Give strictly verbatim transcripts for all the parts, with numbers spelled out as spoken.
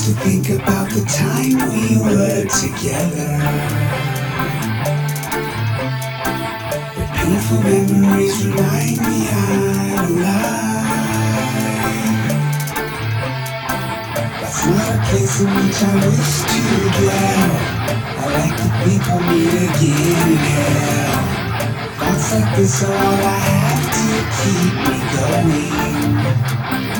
to think about the time we were together. The painful memories remind me I'm alive. That's not a place in which I wish to dwell. I like to think we'll meet again in hell. Thoughts like this are all I have to keep me going.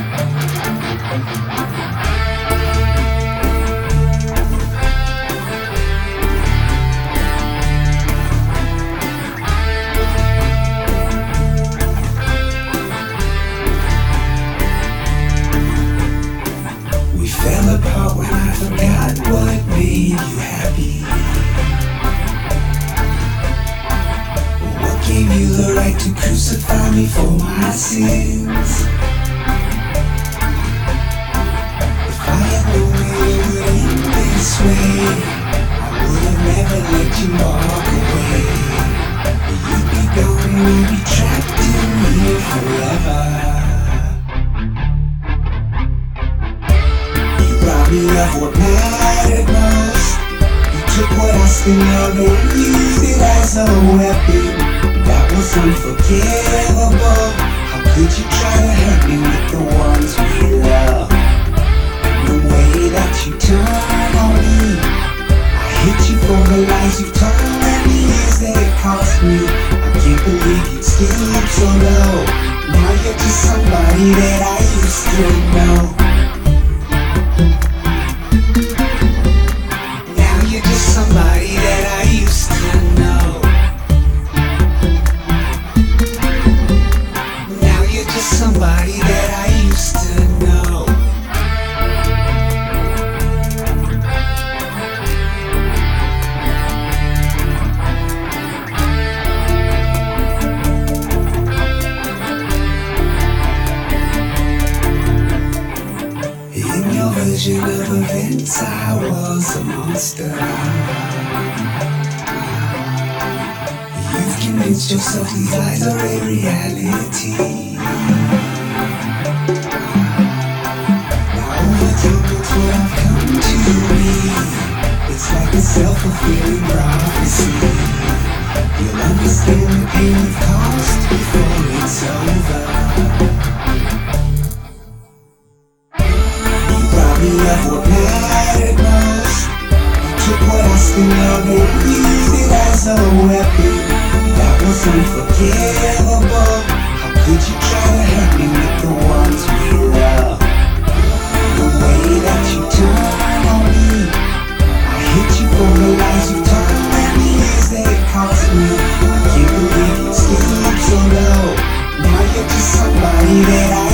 We fell apart when I forgot what made you happy. What gave you the right to crucify me for my sins? If I had known it would end this way, I would have never let you walk away. You'd be gone and I'd be trapped in here forever. Me of what mattered most. You took what I still love and used it as a weapon. That was unforgivable. How could you try to hurt me with the ones we love? The way that you turned on me, I hate you for the lies you told me. Years they cost me. I can't believe you'd stoop so low. Now you're just somebody that I used to know. Somebody that I used to know. Now you're just somebody that I used to know. In your version of events, I was a monster. You've convinced yourself these lies are a reality. Now over time that's what I've come to be. It's like a self-fulfilling prophecy. You'll understand the pain you've caused before it's over. You robbed me of what mattered most. You took what I still love and used it as a weapon. That was unforgivable. How could you try to hurt me with the ones we love? The way that you turned on me, I hate you for the lies you told me. Years they cost me. I can't believe you stooped so low. Now you're just somebody that I